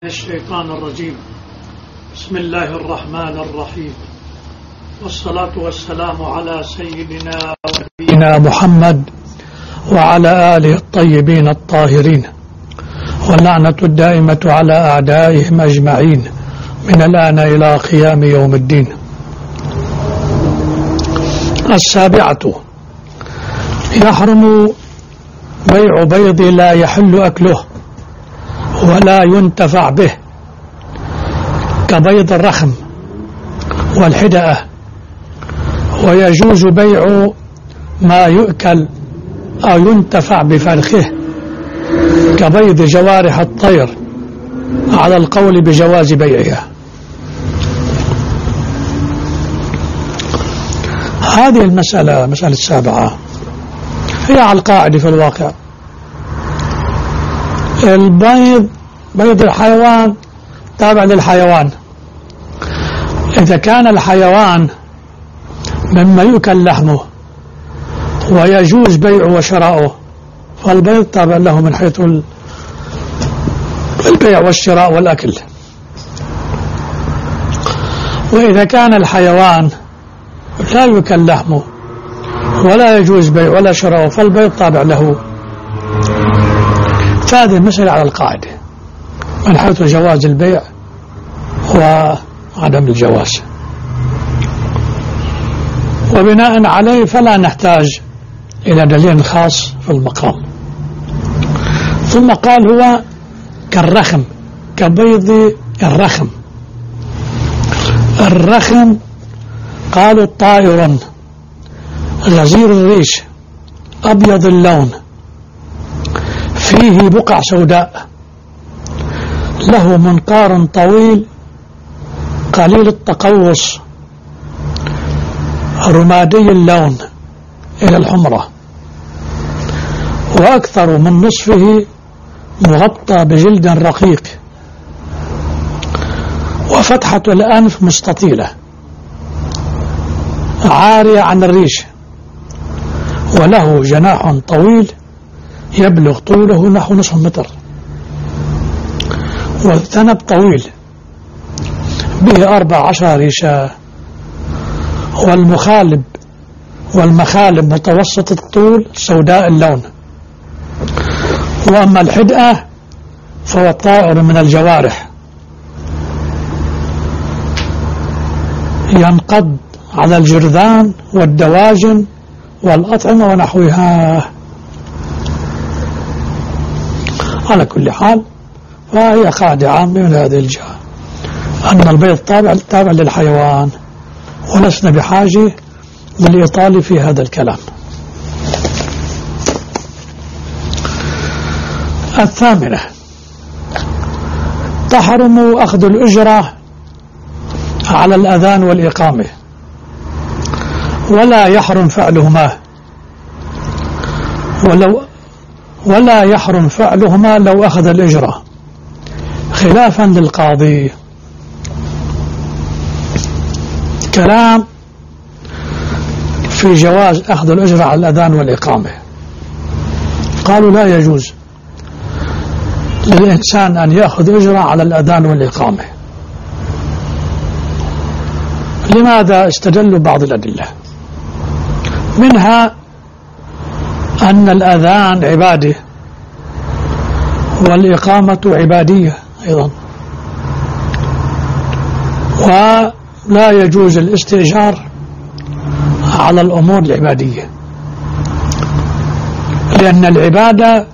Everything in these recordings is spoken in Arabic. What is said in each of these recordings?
الشيطان الرجيم. بسم الله الرحمن الرحيم، والصلاة والسلام على سيدنا ونبينا محمد وعلى آله الطيبين الطاهرين، واللعنة الدائمة على أعدائهم أجمعين من الآن إلى قيام يوم الدين. السابعة: يحرم بيع بيض لا يحل أكله ولا ينتفع به، كبيض الرخم والحدأة، ويجوز بيع ما يؤكل أو ينتفع بفرخه كبيض جوارح الطير على القول بجواز بيعها. هذه المسألة السابعة هي على القاعدة في الواقع. بيض الحيوان تابع للحيوان. إذا كان الحيوان مما يؤكل لحمه ويجوز بيعه وشراؤه، فالبيض تابع له من حيث البيع والشراء والأكل. وإذا كان الحيوان لا يؤكل لحمه ولا يجوز بيع ولا شراؤه، فالبيض تابع له. فهذه المسألة على القاعدة من حيث جواز البيع وعدم الجواز، وبناء عليه فلا نحتاج إلى دليل خاص في المقام. ثم قال هو كالرخم، كبيض الرخم. الرخم قالوا طائر غزير الريش أبيض اللون فيه بقع سوداء، له منقار طويل قليل التقوس رمادي اللون إلى الحمرة، وأكثر من نصفه مغطى بجلد رقيق، وفتحة الأنف مستطيلة عارية عن الريش، وله جناح طويل يبلغ طوله نحو نصف متر، والذنب طويل به 14 ريشة، والمخالب متوسط الطول سوداء اللون. وأما الحدأة فهو طائر من الجوارح ينقض على الجرذان والدواجن والأطعمة ونحوها. على كل حال فهي قاعدة عامة من هذه الجهة، أن البيض تابع للحيوان، ولسنا بحاجة للإطالة في هذا الكلام. الثامنة: تحرم أخذ الأجرة على الأذان والإقامة، ولا يحرم فعلهما لو أخذ الإجرة، خلافا للقاضي. كلام في جواز أخذ الأجرة على الأذان والإقامة. قالوا لا يجوز للإنسان أن يأخذ أجرة على الأذان والإقامة. لماذا؟ استدلوا بعض الأدلة، منها أن الأذان عبادة والإقامة عبادية أيضا، ولا يجوز الاستئجار على الأمور العبادية، لأن العبادة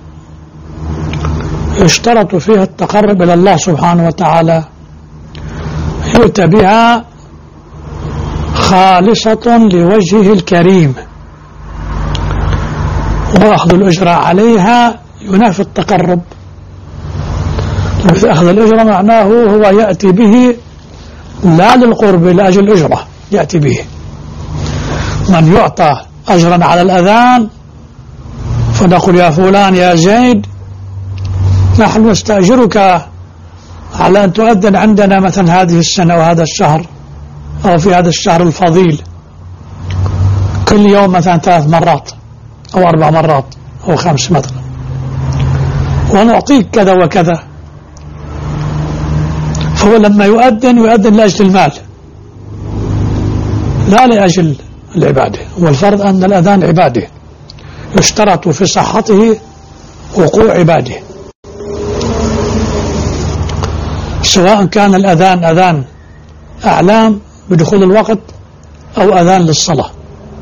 يشترط فيها التقرب إلى الله سبحانه وتعالى، يؤتى بها خالصة لوجهه الكريم، وأخذ الأجرة عليها ينافي التقرب. أخذ الأجرة معناه هو يأتي به لا للقرب، لأجل الأجرة يأتي به. من يعطى أجرا على الأذان فنقول يا فلان يا زيد نحن نستأجرك على أن تؤذن عندنا مثلا هذه السنة وهذا الشهر، أو في هذا الشهر الفضيل كل يوم مثلا 3 مرات أو 4 مرات أو 5 مثلا، ونعطيك كذا وكذا. فهو لما يؤذن لأجل المال لا لأجل العبادة. والفرض أن الأذان عبادة يشترط في صحته وقوع عباده، سواء كان الأذان أذان أعلام بدخول الوقت أو أذان للصلاة.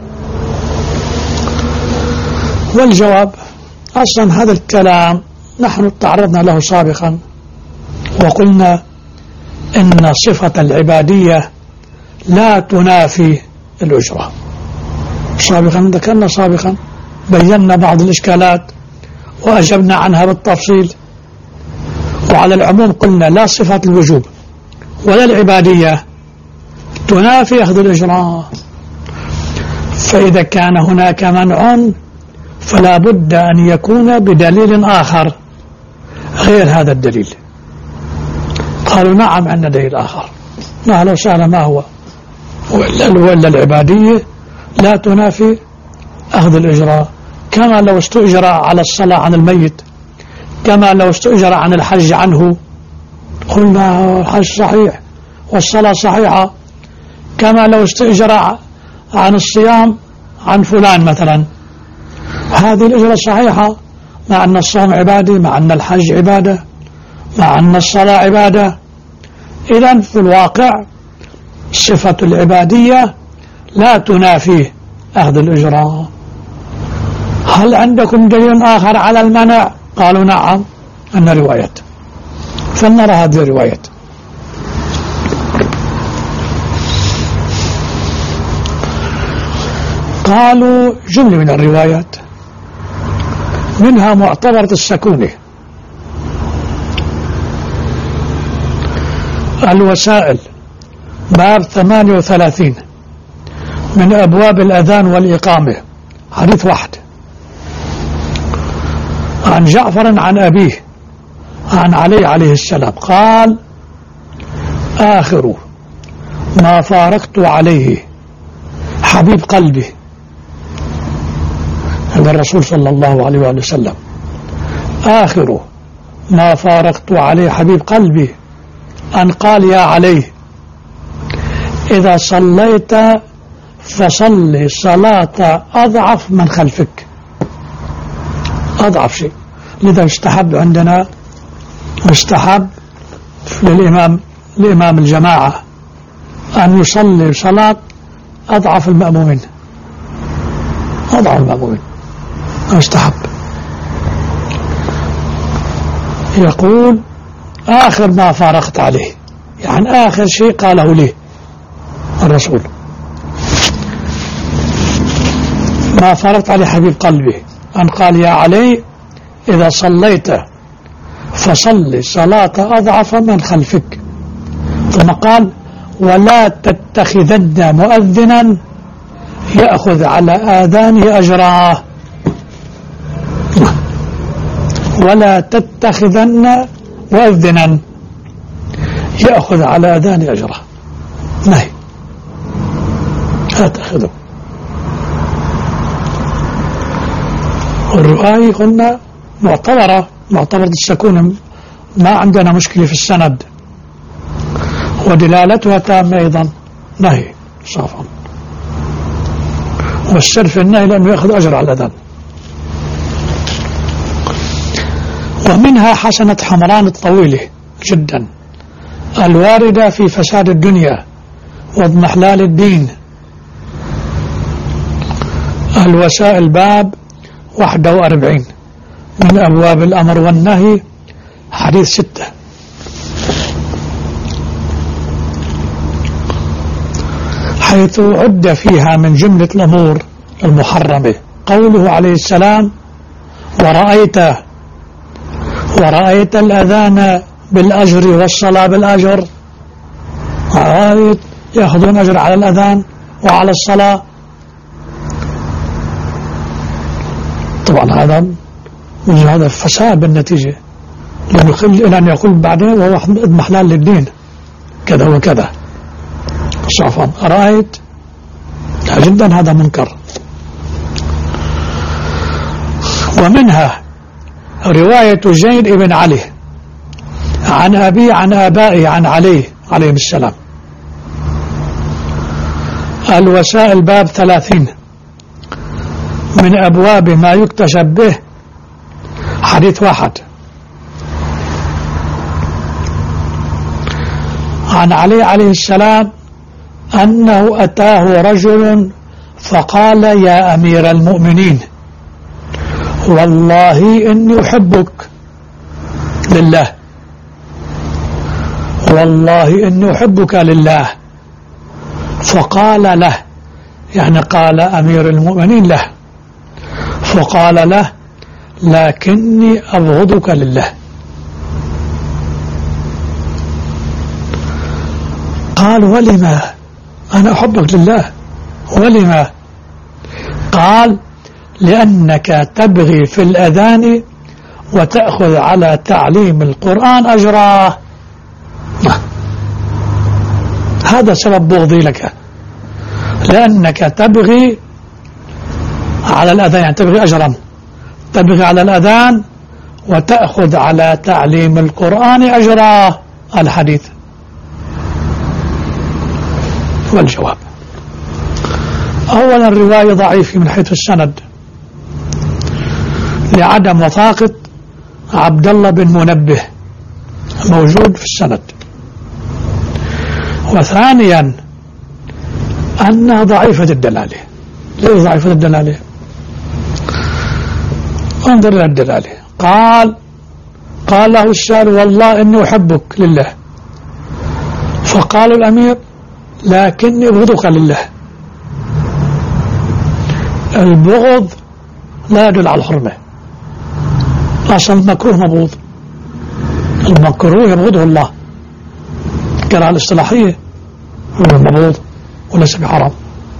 والجواب أصلا هذا الكلام نحن تعرضنا له سابقا وقلنا إن صفة العبادية لا تنافي الأجرة. ذكرنا سابقا بينا بعض الإشكالات وأجبنا عنها بالتفصيل. وعلى العموم قلنا لا صفة الوجوب ولا العبادية تنافي أخذ الإجرة. فإذا كان هناك منع فلا بد أن يكون بدليل آخر غير هذا الدليل. قالوا نعم عندنا دليل آخر. لو سأل ما هو؟ وإلا العبادية لا تنافي أخذ الإجراء، كما لو استؤجر على الصلاة عن الميت، كما لو استؤجر عن الحج عنه قلنا الحج صحيح والصلاة صحيحة، كما لو استؤجر عن الصيام عن فلان مثلا، هذه الإجرة صحيحة، مع أن الصوم عبادة، مع أن الحج عبادة، مع أن الصلاة عبادة. إذن في الواقع صفة العبادية لا تنافي أخذ الإجراء. هل عندكم دليل آخر على المنع؟ قالوا نعم، أن رواية. فلنرى هذه الرواية. قالوا جملة من الروايات منها معتبرة السكونة، الوسائل باب 38 من أبواب الأذان والإقامة، حديث واحد عن جعفر عن أبيه عن علي عليه السلام قال: آخر ما فارقت عليه حبيب قلبي، هذا الرسول صلى الله عليه وآله وسلم، آخر ما فارقت عليه حبيب قلبي أن قال: يا علي إذا صليت فصل صلاة أضعف من خلفك. أضعف شيء، لذا يستحب عندنا، مستحب لإمام الجماعة أن يصلي صلاة أضعف المأمومين، أضعف المأمومين مستحب. يقول: آخر ما فارقت عليه، يعني آخر شيء قاله لي الرسول، ما فارقت عليه حبيب قلبي أن قال: يا علي إذا صليت فصل صلاة أضعف من خلفك. ثم قال: ولا تتخذن مؤذنا يأخذ على آذانه أجرا. ولا تتخذن مؤذنا يأخذ على آذانه أجرا، نهي، لا تأخذه. والرواية قلنا معتبرة السكون، ما عندنا مشكلة في السند، ودلالتها تامة أيضا، نهي صافا، والسر في النهي لأنه يأخذ أجر على الأذان. ومنها حسنة حمران الطويلة جدا الواردة في فساد الدنيا واضمحلال الدين، الوسائل باب 41 من أبواب الأمر والنهي، حديث 6. حيث عد فيها من جملة الأمور المحرمة قوله عليه السلام: ورأيت الأذان بالأجر والصلاة بالأجر. يأخذون أجر على الأذان وعلى الصلاة. طبعا هذا فساد بالنتيجة، لأن يقول بعدين وهو محلال للدين كذا وكذا صافا. رأيت جدا هذا منكر. ومنها رواية زيد بن علي عن أبي عن آبائه عن علي عليه السلام. الوسائل باب 30 من أبواب ما يكتشف به حديث واحد. عن علي عليه السلام أنه أتاه رجل فقال يا أمير المؤمنين والله إني أحبك لله، والله إني أحبك لله. فقال له، يعني قال أمير المؤمنين له، فقال له لكني أبغضك لله. قال ولما؟ أنا أحبك لله، ولما؟ قال لأنك تبغي في الأذان وتأخذ على تعليم القرآن أجرا. هذا سبب بغضي لك، لأنك تبغي على الأذان، يعني تبغي أجرا، تبغي على الأذان وتأخذ على تعليم القرآن أجرا. الحديث والجواب: أولا الرواية ضعيفة من حيث السند لعدم وثاقة عبد الله بن منبه موجود في السند. وثانيا أنها ضعيفة الدلالة. ليش ضعيفة الدلالة؟ انظر إلى الدلالة. قال له السائل والله إني أحبك لله، فقال الأمير لكني أبغضك لله. البغض لا يدل على الحرمة، أصلا المكروه مبغوض، المكروه يبغضه الله، القراءة الاصطلاحية هو مبغوض وليس بحرام،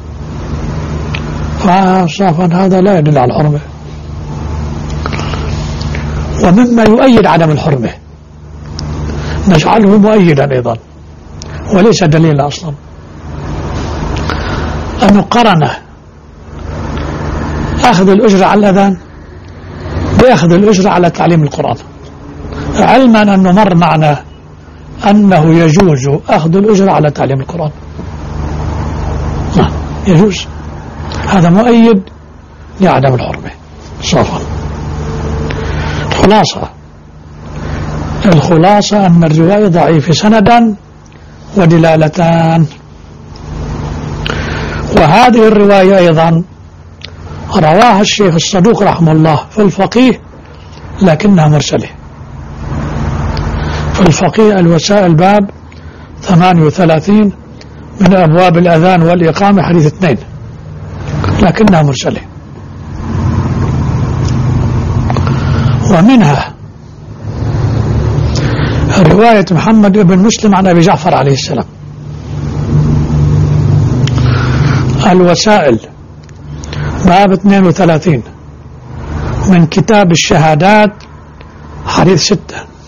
فصافا هذا لا يدل على الحرمة. ومما يؤيد عدم الحرمة نجعله مؤيدا أيضا وليس دليلا أصلا، أنه قرن أخذ الأجرة على الأذان بأخذ الأجرة على تعليم القرآن، علما أنه مر معنا أنه يجوز أخذ الأجرة على تعليم القرآن. يجوز، هذا مؤيد لعدم الحرمة صافا. الخلاصة أن الرواية ضعيفة سندا ودلالتان. وهذه الرواية أيضا رواها الشيخ الصدوق رحمه الله في الفقيه لكنها مرسلة. في الفقيه الوسائل باب 38 من أبواب الأذان والإقامة حديث 2 لكنها مرسلة. ومنها رواية محمد بن مسلم عن أبي جعفر عليه السلام. الوسائل باب 32 من كتاب الشهادات حديث 6.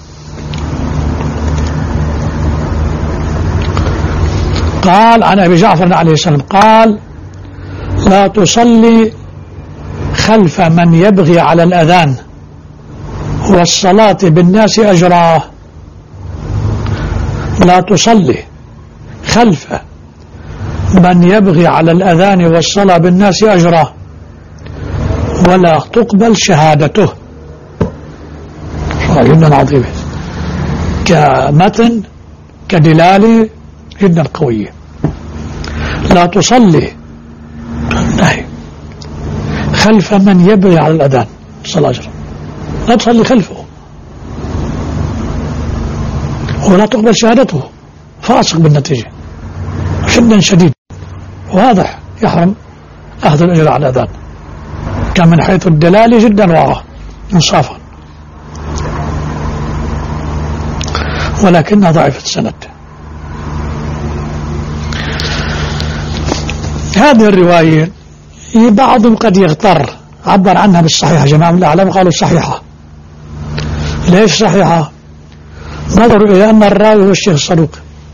قال عن أبي جعفر عليه السلام قال لا تصلي خلف من يبغي على الأذان والصلاة بالناس أجرا. لا تصلي خلف من يبغي على الأذان والصلاة بالناس أجرا ولا تقبل شهادته. جدا عظيمة كمتن كدلالة جدا قوية. لا تصلي خلف من يبغي على الأذان صلاة أجرا، لا تصلي خلفه ولا تقبل شهادته، فاسق بالنتيجة جدا شديد واضح، يحرم أخذ الأجر على الأذان. كان من حيث الدلالة جدا واضح انصافا، ولكنها ضعيفة السند. هذه الرواية بعضهم قد يغتر، عبر عنها بالصحيحة، جماعة من الأعلام قالوا صحيحة. ليش صحيحة؟ نظروا إلى أن الراوي هو الشيخ الصدوق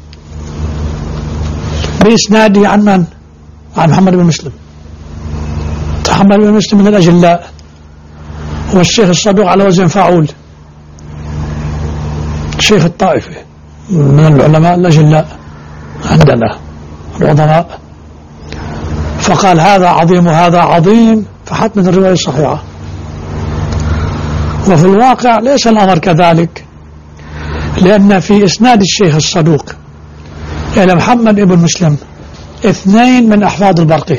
بإسناده عن من؟ عن محمد بن مسلم. محمد بن مسلم من الأجلاء والشيخ الصدوق على وزن فاعول، شيخ الطائفة من العلماء الأجلاء عندنا العظماء، فقال هذا عظيم وهذا عظيم، فحتما الرواية صحيحة. وفي الواقع ليس الأمر كذلك، لأن في إسناد الشيخ الصدوق إلى محمد بن مسلم 2 من أحفاد البرقي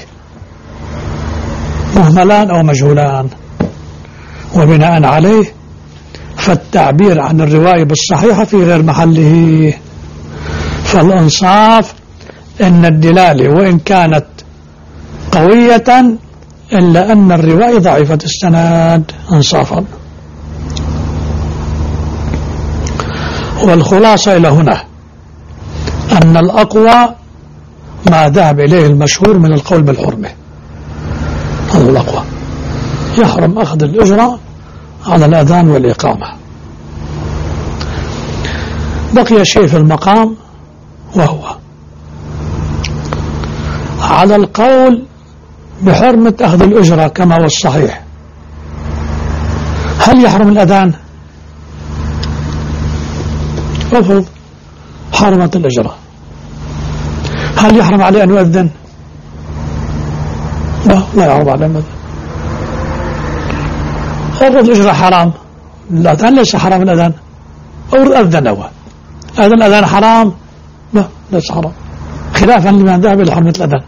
مهملان أو مجهولان، وبناء عليه فالتعبير عن الرواية بالصحيحة في غير محله. فالإنصاف أن الدلالة وإن كانت قوية إلا أن الرواية ضعيفة السند إنصافا. والخلاصة إلى هنا أن الأقوى ما ذهب إليه المشهور من القول بالحرمة، هذا الأقوى، يحرم أخذ الأجرة على الأذان والإقامة. بقي شيء في المقام، وهو على القول بحرمة أخذ الأجرة كما هو الصحيح، هل يحرم الأذان؟ افرض حرمت الأجرة، هل يحرم عليه أن يؤذن؟ لا يحرم عليه أن يؤذن. افرض الأجرة حرام، الأذان ليس حرام الأذان، أو أذن هو هذا الأذان حرام؟ لا ليس حرام، خلافا لمن ذهب إلى حرمة الأذان.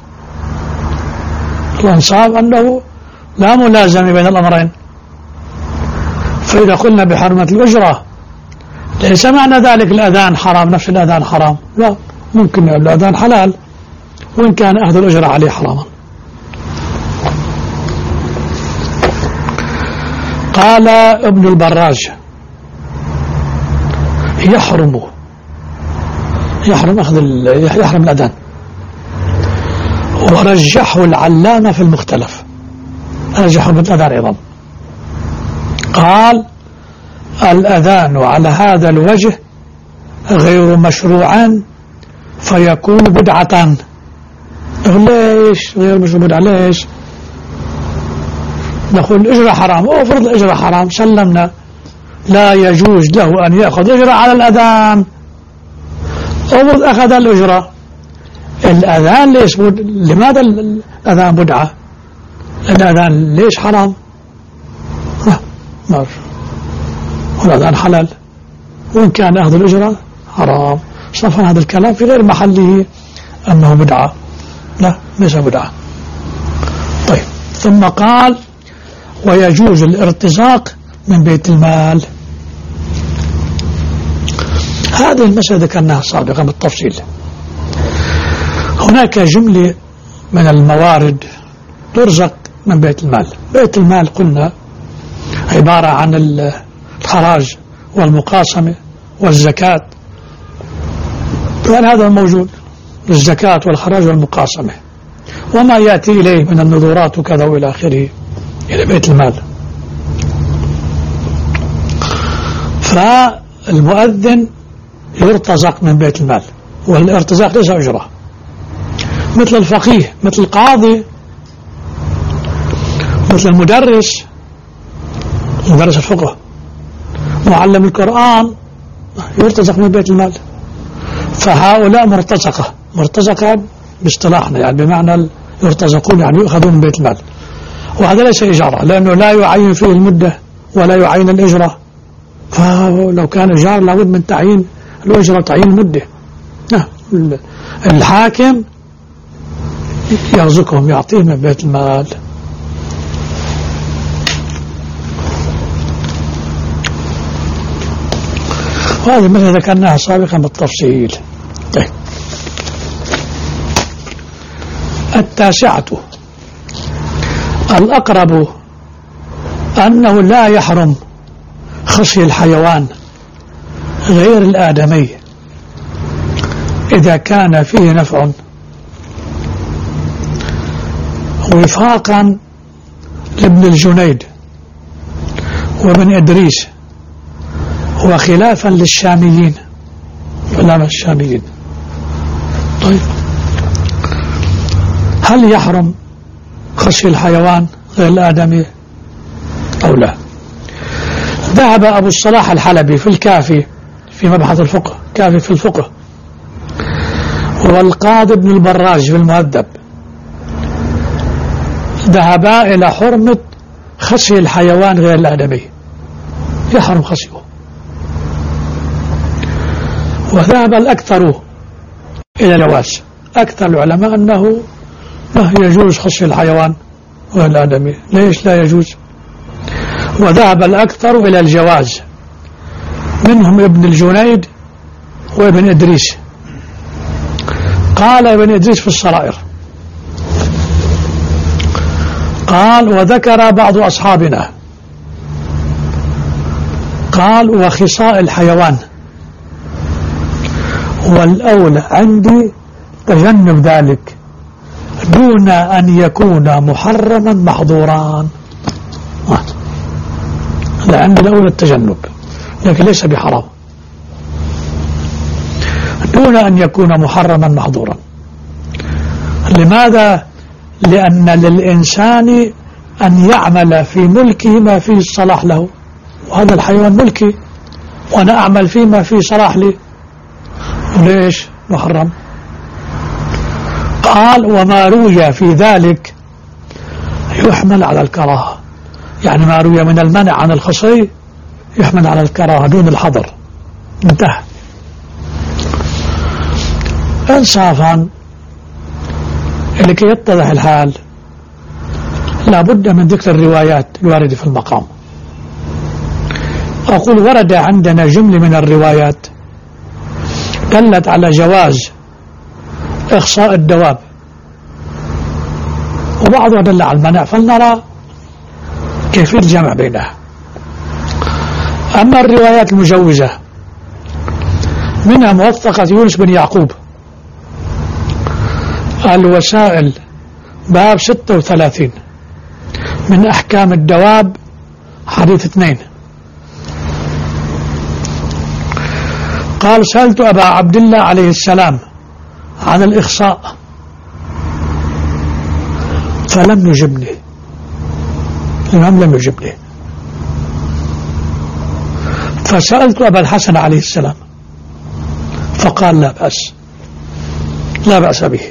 الأنصاب أنه لا ملازمة بين الأمرين، فإذا قلنا بحرمة الأجرة ليس معنى ذلك الأذان حرام، نفس الأذان حرام، لا، ممكن الأذان حلال وإن كان أخذ الأجرة عليه حراما. قال ابن البراج يحرم الأذان، ورجحه العلامة في المختلف، رجحه الأذان أيضا، قال الأذان على هذا الوجه غير مشروعا فيكون بدعة. ليش غير مشروع بدعة؟ ليش؟ نقول الأجرة حرام، افرض الأجرة حرام سلمنا، لا يجوز له أن يأخذ أجرة على الأذان. افرض أخذ الأجرة، الأذان ليش لماذا الأذان بدعة؟ الأذان ليش حرام؟ ما والأذان حلال وإن كان أخذ الأجرة حرام. صفا هذا الكلام في غير محله أنه بدعة، لا ليس بدعة. طيب، ثم قال ويجوز الارتزاق من بيت المال. هذه المسألة ذكرناها سابقا بالتفصيل. هناك جملة من الموارد ترزق من بيت المال. بيت المال قلنا عبارة عن الخراج والمقاسمة والزكاة، كان هذا موجود، الزكاة والخراج والمقاسمة وما يأتي إليه من النذورات وكذا وإلى آخره إلى بيت المال. فالمؤذن يرتزق من بيت المال، والارتزاق ليس أجرة، مثل الفقيه، مثل القاضي، مثل المدرس، مدرس الفقه، معلم القرآن، يرتزق من بيت المال. فهؤلاء مرتزقة باصطلاحنا، يعني بمعنى يرتزقون يعني يؤخذون من بيت المال. وهذا ليس إجارة، لأنه لا يعين فيه المدة ولا يعين الإجرة، فلو كان إجارة لابد من تعيين الأجرة، تعيين المدة. الحاكم يرزقهم، يعطيهم من بيت المال. وهذه مثل ذكرناها سابقا بالتفصيل. طيب، 9 الأقرب أنه لا يحرم خصي الحيوان غير الآدمي إذا كان فيه نفع، وفاقا لابن الجنيد وابن إدريس، وخلافا للشاميين، علماء الشاميين. طيب، هل يحرم خصي الحيوان غير الآدمي أو لا؟ ذهب أبو الصلاح الحلبي في الكافي في مبحث الفقه، كافي في الفقه، والقاضي ابن البراج في المهذب، ذهبا إلى حرمة خصي الحيوان غير الآدمي، يحرم خصيه. وذهب الأكثر إلى الجواز، أكثر العلماء أنه لا يجوز خصي الحيوان غير الآدمي. ليش لا يجوز؟ وذهب الأكثر إلى الجواز، منهم ابن الجنيد وابن إدريس. قال ابن إدريس في الصرائر، قال وذكر بعض أصحابنا، قال وخصاء الحيوان، والأولى عندي تجنب ذلك دون أن يكون محرما محظورا. لا، عندي الأولى التجنب لكن ليس بحرام، دون أن يكون محرما محظورا. لماذا؟ لأن للإنسان أن يعمل في ملكه ما فيه الصلاح له، وهذا الحيوان ملكي وأنا أعمل فيه ما فيه صلاح لي، ليش محرم؟ قال وما روي في ذلك يحمل على الكراهة، يعني ما روي من المنع عن الخصي يحمل على الكراهة دون الحظر. انتهى. انصافا لكي يتضح الحال لا بد من ذكر الروايات الواردة في المقام. أقول ورد عندنا جملة من الروايات دلت على جواز إخصاء الدواب، وبعضها دل على المنع، فلنرى كيف الجمع بينها. أما الروايات المجوزة منها موثقة يونس بن يعقوب الوسائل باب 36 من أحكام الدواب حديث 2. قال سألت أبا عبد الله عليه السلام عن الإخصاء فلم يجبني، الإمام لم يجبني. فسألت أبا الحسن عليه السلام فقال لا بأس، لا بأس به.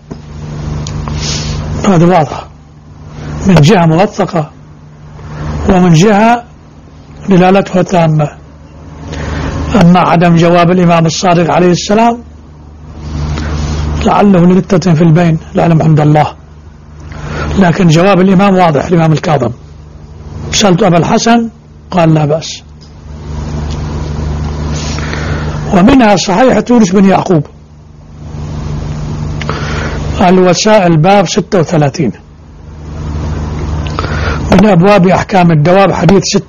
هذا واضح من جهة موثقة ومن جهة دلالتها تامة. أما عدم جواب الإمام الصادق عليه السلام لعله لنكتة في البين، العلم عند الله، لكن جواب الإمام واضح، الإمام الكاظم. سألت أبا الحسن قال لا بأس. ومنها صحيحة يونس بن يعقوب الوسائل باب 36 من أبواب أحكام الدواب حديث 6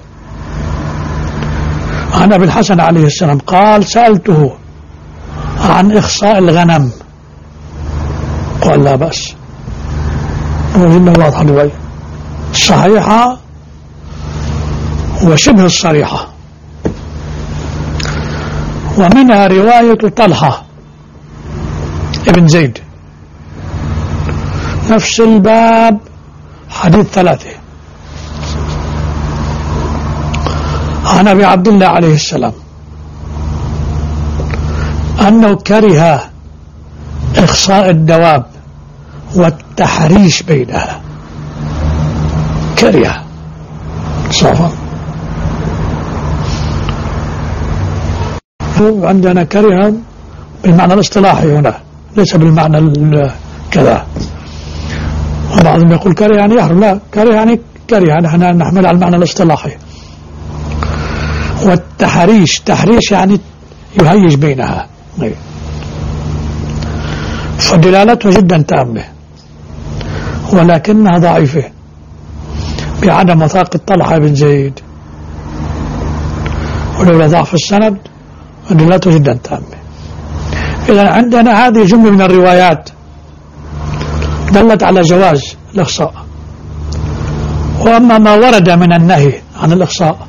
عن أبي الحسن عليه السلام قال سألته عن إخصاء الغنم قال لا بأس. وإنه واضح الرواية الصحيحة وشبه الصريحة. ومنها رواية طلحة ابن زيد نفس الباب حديث 3 عن أبي عبد الله عليه السلام أنه كره إخصاء الدواب والتحريش بينها، كره صفا. عندنا كره بالمعنى الاصطلاحي هنا ليس بالمعنى كذا، وبعضهم يقول كره يعني يحرم، لا، كره يعني كره، نحن نحمل على المعنى الاصطلاحي. والتحريش تحريش يعني يهيج بينها، فدلالته جدا تامة ولكنها ضعيفة بعدم وثاقة طلحة بن زيد، ولولا ضعف السند دلالته جدا تامة. إذا عندنا هذه جملة من الروايات دلت على جواز الإخصاء. وأما ما ورد من النهي عن الإخصاء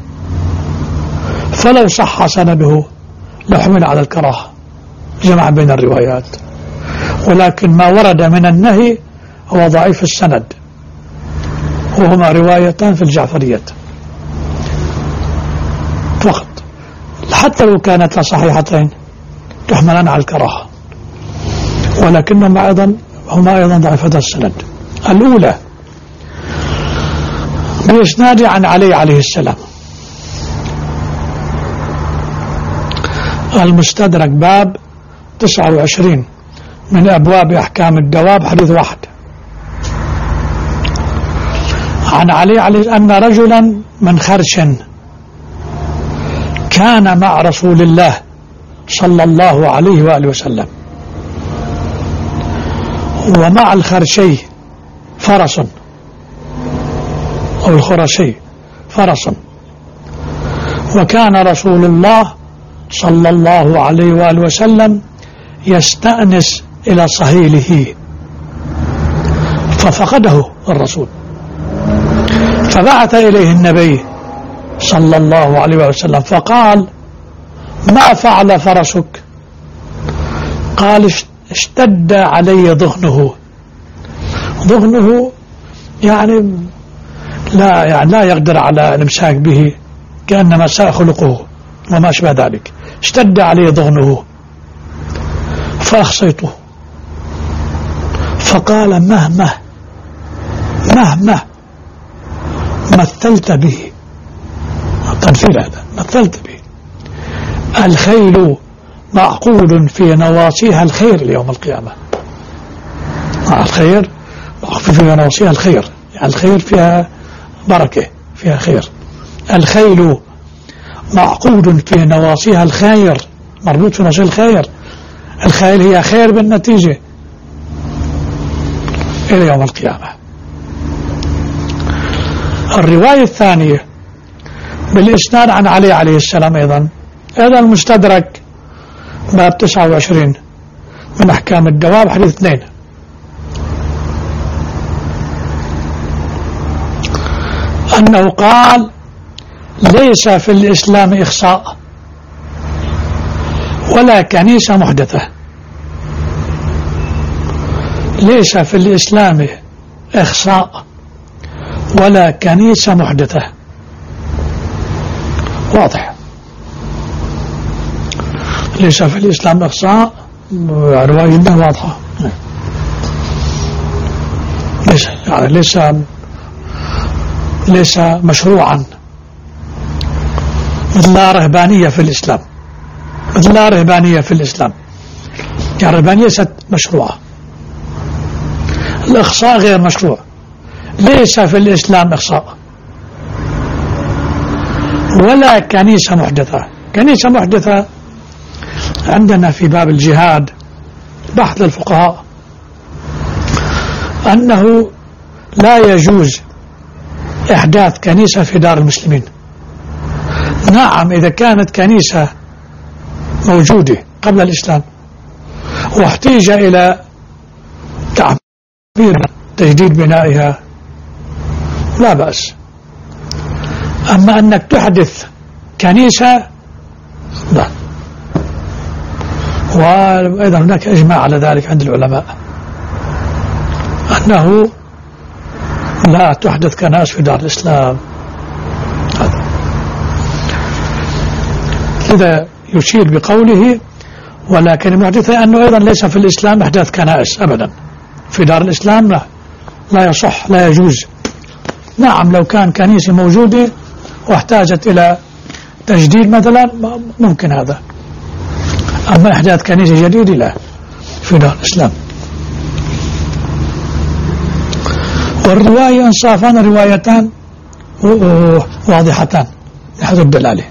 فلو صح سنده لحمل على الكراهة جمع بين الروايات، ولكن ما ورد من النهي هو ضعيف السند، وهما روايتان في الجعفرية فقط. حتى لو كانتا صحيحتين تحملان على الكراهة، ولكنهما أيضا ضعيفتا السند. الأولى بإسناد عن علي عليه السلام، المستدرك باب 29 من أبواب أحكام الدواب، حديث 1. عن علي أن رجلا من خرش كان مع رسول الله صلى الله عليه وآله وسلم، ومع الخرشي فرس أو الخرشي فرس، وكان رسول الله صلى الله عليه وآله وسلم يستأنس إلى صهيله، ففقده الرسول، فبعث إليه النبي صلى الله عليه وسلم فقال: ما فعل فرسك؟ قال: اشتد علي ضغنه. ضغنه يعني لا يقدر على الامساك به، كأنما ساء خلقه وما أشبه ذلك. اشتد علي ضغنه فأخصيته، فقال: مهما مثلت به، التنفير هذا مثلت به، الخيل معقود في نواصيها الخير ليوم القيامة. الخير معقود في نواصيها الخير، يعني الخير فيها بركة، فيها خير. الخيل معقود في نواصيها الخير، مربوط في نواصيها الخير. الخيل هي خير بالنتيجة إلى يوم القيامة. الرواية الثانية بالإسناد عن علي عليه السلام أيضا، هذا المستدرك باب 29 من أحكام الدواب، حديث 2. أنه قال: ليس في الإسلام إخصاء ولا كنيسة محدثة. ليس في الإسلام إخصاء ولا كنيسة محدثة. واضح. ليس في الإسلام إخصاء، رواية جدا واضحة. ليس مشروعا، مثل لا رهبانية في الإسلام، مثل لا رهبانية في الإسلام، يعني الرهبانية ليست مشروعة. الإخصاء غير مشروع. ليس في الإسلام إخصاء ولا كنيسة محدثة. كنيسة محدثة عندنا في باب الجهاد بحث للفقهاء أنه لا يجوز إحداث كنيسة في دار المسلمين. نعم، إذا كانت كنيسة موجودة قبل الإسلام واحتيج إلى تعمير تجديد بنائها لا بأس. أما أنك تحدث كنيسة لا. وأيضا هناك إجماع على ذلك عند العلماء أنه لا تحدث كنائس في دار الإسلام. لذا يشير بقوله ولكن المحدثة أنه أيضا ليس في الإسلام إحداث كنائس أبدا في دار الإسلام. لا يصح، لا يجوز. نعم، لو كان كنيسة موجودة واحتاجت إلى تجديد مثلا ممكن هذا، أما إحداث كنيسة جديدة لا في دار الإسلام. والرواية إنصافان روايتان واضحتان لحد الدلالة،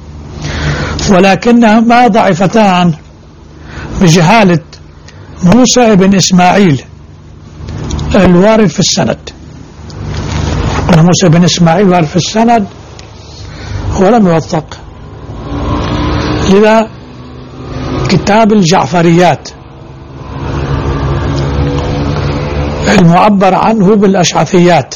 ولكنهما ضعفتان بجهالة موسى بن إسماعيل الوارد في السند. موسى بن إسماعيل وارد في السند ولم يوثق. لذا كتاب الجعفريات المعبر عنه بالأشعثيات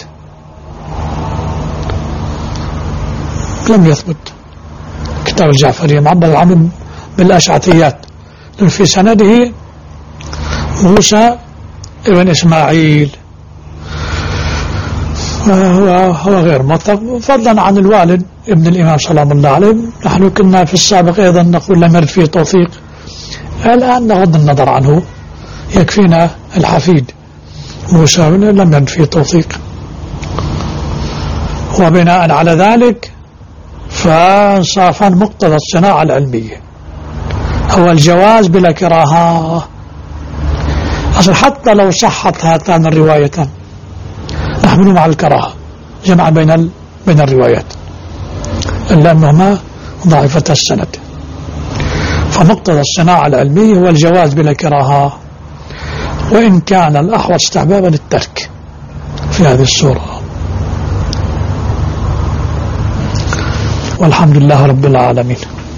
لم يثبت. كتاب الجعفرية معبر عنه بالأشعثيات في سنده موسى بن إسماعيل، هو غير مطلق، فضلا عن الوالد ابن الإمام سلام الله عليه. نحن كنا في السابق أيضا نقول لم يرد فيه توثيق، الآن نغض النظر عنه، يكفينا الحفيد موسى لم يرد فيه توثيق. وبناء على ذلك فانصافا مقتضى الصناعة العلمية هو الجواز بلا كراهة. أصل حتى لو صحت هاتان الروايتان نحمل مع الكراهة جمع بين الروايات، إلا أنهما ضعيفة السند. فمقتضى الصناعة العلمية هو الجواز بلا كراهة، وإن كان الأحوط استحبابا الترك في هذه الصورة. والحمد لله رب العالمين.